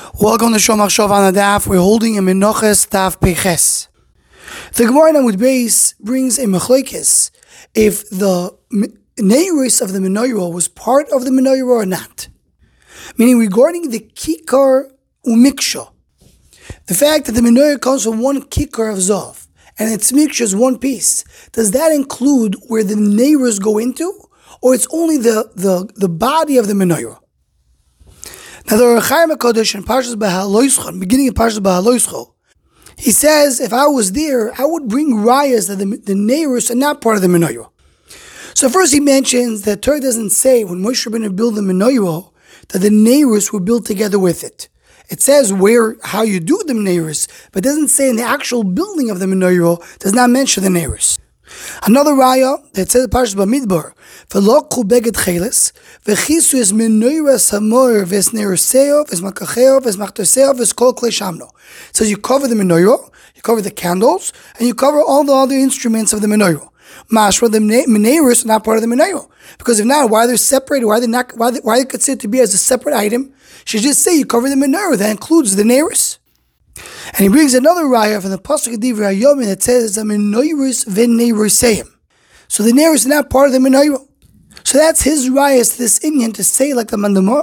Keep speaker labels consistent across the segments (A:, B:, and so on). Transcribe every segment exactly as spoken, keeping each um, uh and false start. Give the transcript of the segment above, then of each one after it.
A: Welcome to Shomach Shov on the Daf. We're holding a Menoches Daf Peches. The Gemara in Amud Beis brings a Machlokes if the Neirus of the Menorah was part of the Menorah or not. Meaning regarding the Kikar Umiksha. The fact that the Menorah comes from one Kikar of Zav and its Miksha is one piece. Does that include where the Neirus go into? Or it's only the, the, the body of the Menorah? Now the Ohr HaChaim HaKadosh in Parshas Beha'aloischo, beginning of Parshas Beha'aloischo, he says, if I was there, I would bring rayas that the, the Neirus are not part of the Menorah. So first he mentions that Torah doesn't say when Moshe Rabbeinu built the Menorah that the Neirus were built together with it. It says where, how you do the Neirus, but doesn't say in the actual building of the Menorah, does not mention the Neirus. Another raya that says Parshas Bamidbar, v'loku beged cheles, v'chisu es menorah samor v'esneruseo v'esmakacheo v'esmachtoseo v'eskol klei shamno. It says you cover the menorah, you cover the candles, and you cover all the other instruments of the menorah. Mashra, the menorahs are not part of the menorah, because if not, why are they separated? Why are they not? Why are they, why are they considered to be as a separate item? You should just say you cover the menorah that includes the neirus. And he brings another raya from the pasuk of Divrei Hayom that says the menorahs v'neiruseim. So the neirus is not part of the menorah. So that's his raya to this Inyan to say like the Mandama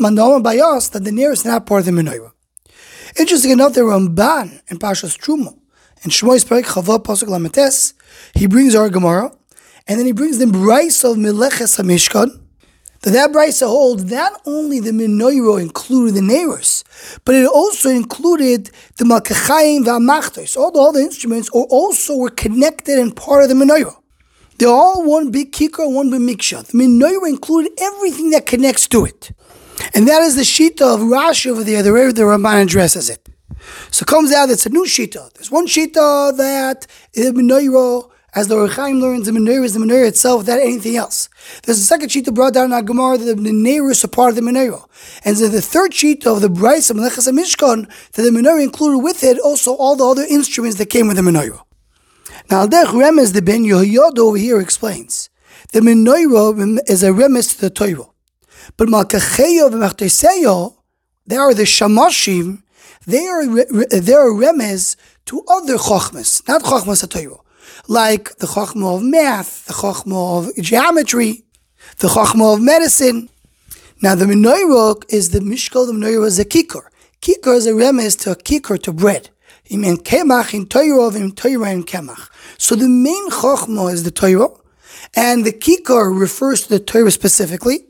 A: Bayas that the neirus is not part of the menorah. Interesting enough, the Ramban in Parshas Truma in Shmois Perek Chava pasuk Lametes, he brings our Gemara, and then he brings the Brayso of Meleches HaMishkan. That that Brayso holds not only the menorah included the neirus, but it also included the malkachayim v'amachtos. All the other instruments are also were connected and part of the menorah. They're all one big kikar, one big miksha. The menorah included everything that connects to it. And that is the shita of Rashi over there, the way the Ramban addresses it. So it comes out it's a new shita. There's one shita that the menorah, as the Ohr HaChaim learns, the menorah is the menorah itself without anything else. There's a second shita brought down in our Gemara that the neirus are part of the menorah. And so the third shita of the Brayso of Meleches HaMishkan, that the menorah included with it also all the other instruments that came with the menorah. Now, Al-Derech Remez, the Ben Yehoyada over here explains, the menorah is a remez to the Torah. But Malkacheyo v'Machtoseyo, they are the Shamashim, they are, they are remez to other Chochmas, not Chochmas HaTorah. Like the Chochmah of math, the Chochmah of geometry, the Chochmah of medicine. Now the menorah is the Mishkal, the menorah is a kikar. Kikar is a remez to a kikar, to bread. He meant kemach in Torah, in Torah and kemach. So the main Chochmah is the Torah, and the kikar refers to the Torah specifically.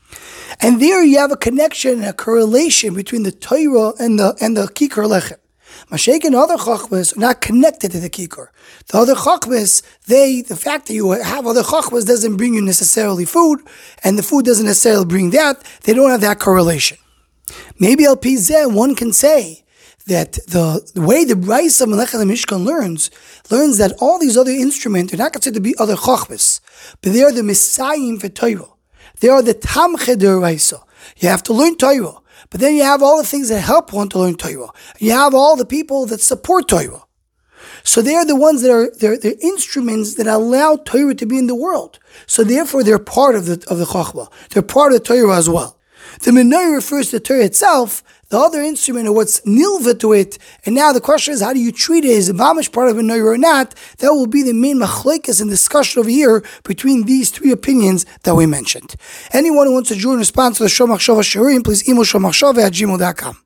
A: And there you have a connection, a correlation between the Torah and the and the kikar lechem. Mashayk and other chachmas are not connected to the kikar. The other chachmas, they, the fact that you have other chachmas doesn't bring you necessarily food, and the food doesn't necessarily bring that. They don't have that correlation. Maybe al pi zeh, one can say that the, the way the Brayso of Meleches HaMishkan learns, learns that all these other instruments are not considered to be other chachmas, but they are the Messiahim for Torah. They are the Tamche d'Oraisa. You have to learn Torah. But then you have all the things that help one to learn Torah. You have all the people that support Torah. So they are the ones that are, they're, they're instruments that allow Torah to be in the world. So therefore they're part of the of the Chochmah. They're part of the Torah as well. The menorah refers to the Torah itself. The other instrument or what's nilva to it. And now the question is, how do you treat it? Is it mamish part of a menorah or not? That will be the main machlokes and discussion over here between these three opinions that we mentioned. Anyone who wants to join and respond to the Shomach Shova Shiurim, please email shomachshova at gmail dot com.